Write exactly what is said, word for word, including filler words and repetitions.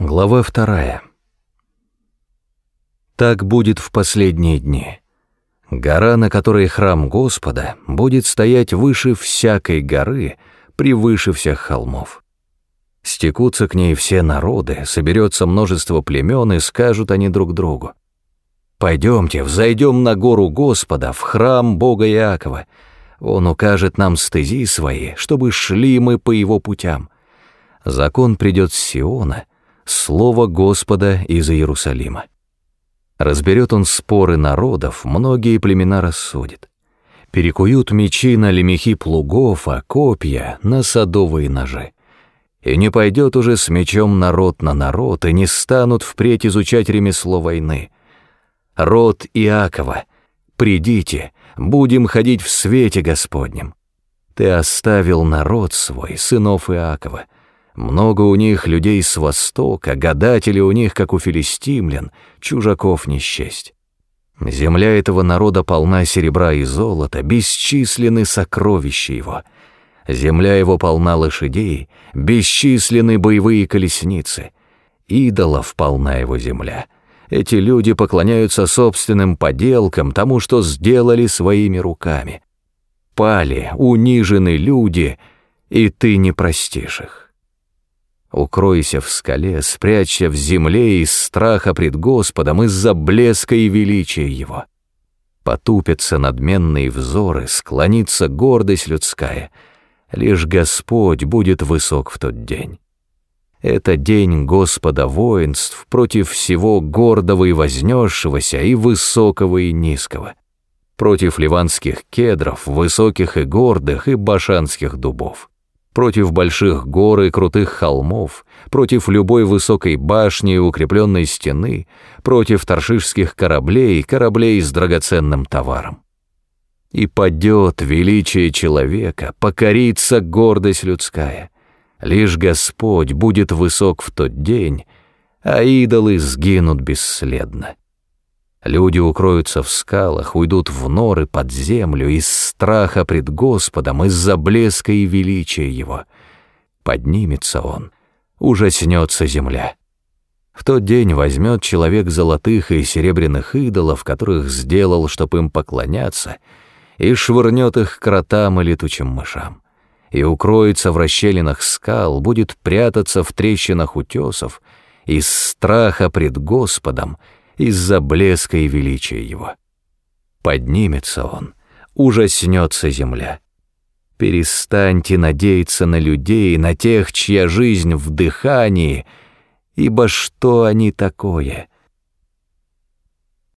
Глава вторая. Так будет в последние дни. Гора, на которой храм Господа, будет стоять выше всякой горы, превыше всех холмов. Стекутся к ней все народы, соберется множество племен, и скажут они друг другу: «Пойдемте, взойдем на гору Господа, в храм Бога Иакова. Он укажет нам стези свои, чтобы шли мы по его путям. Закон придет с Сиона, слово Господа из Иерусалима. Разберет он споры народов, многие племена рассудит. Перекуют мечи на лемехи плугов, а копья на садовые ножи. И не пойдет уже с мечом народ на народ, и не станут впредь изучать ремесло войны. Род Иакова, придите, будем ходить в свете Господнем. Ты оставил народ свой, сынов Иакова. Много у них людей с востока, гадатели у них, как у филистимлян, чужаков не счесть. Земля этого народа полна серебра и золота, бесчисленны сокровища его. Земля его полна лошадей, бесчисленны боевые колесницы. Идолов полна его земля. Эти люди поклоняются собственным поделкам, тому, что сделали своими руками. Пали, унижены люди, и ты не простишь их. Укройся в скале, спрячься в земле из страха пред Господом, из-за блеска и величия Его. Потупятся надменные взоры, склонится гордость людская. Лишь Господь будет высок в тот день. Это день Господа воинств против всего гордого и вознесшегося, и высокого и низкого, против ливанских кедров, высоких и гордых, и башанских дубов, против больших гор и крутых холмов, против любой высокой башни и укрепленной стены, против таршишских кораблей, кораблей с драгоценным товаром. И падет величие человека, покорится гордость людская. Лишь Господь будет высок в тот день, а идолы сгинут бесследно. Люди укроются в скалах, уйдут в норы под землю из страха пред Господом, из-за блеска и величия Его. Поднимется Он, ужаснется земля. В тот день возьмет человек золотых и серебряных идолов, которых сделал, чтоб им поклоняться, и швырнет их к кротам и летучим мышам, и укроется в расщелинах скал, будет прятаться в трещинах утесов, из страха пред Господом, из-за блеска и величия Его. Поднимется Он, ужаснется земля. Перестаньте надеяться на людей, на тех, чья жизнь в дыхании, ибо что они такое?